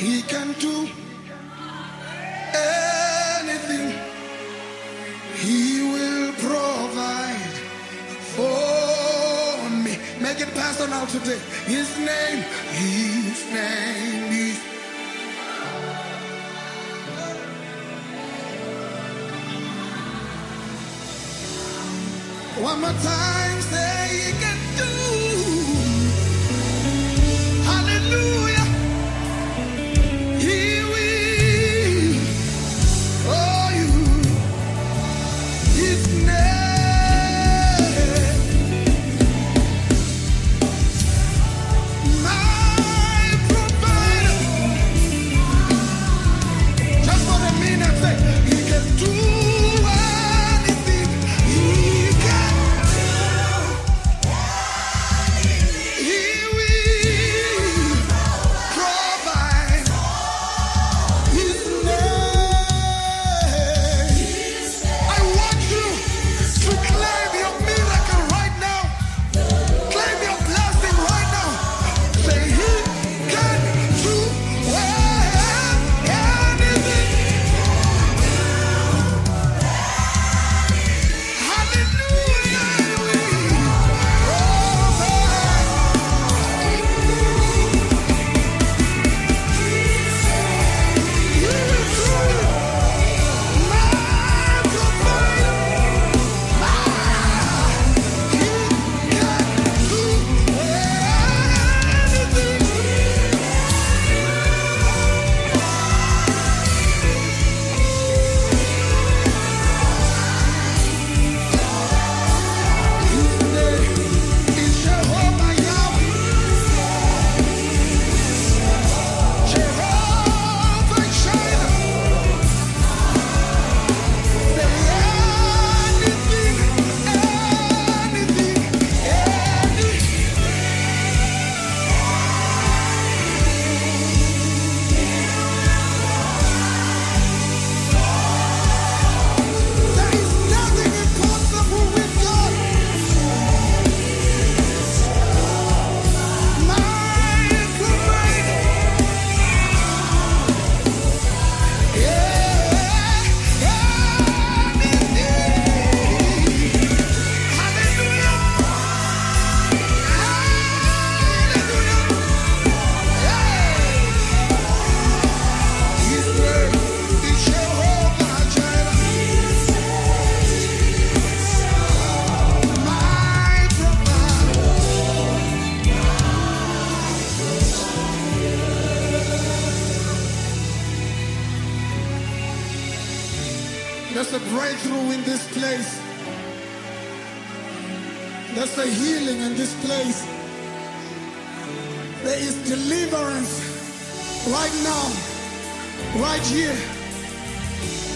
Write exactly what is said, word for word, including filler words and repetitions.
He can do anything. He will provide for me. Make it personal today. His name, his name is. One more time, say he can do. Hallelujah. He will. Oh, you. His name. My provider. Just for a minute, say he can do anything. He can. He will provide. His name. I want you to claim your miracle right now. Claim your blessing right now. Say he can do anything. Hallelujah. There's a breakthrough in this place. There's a healing in this place. There is deliverance right now, right here.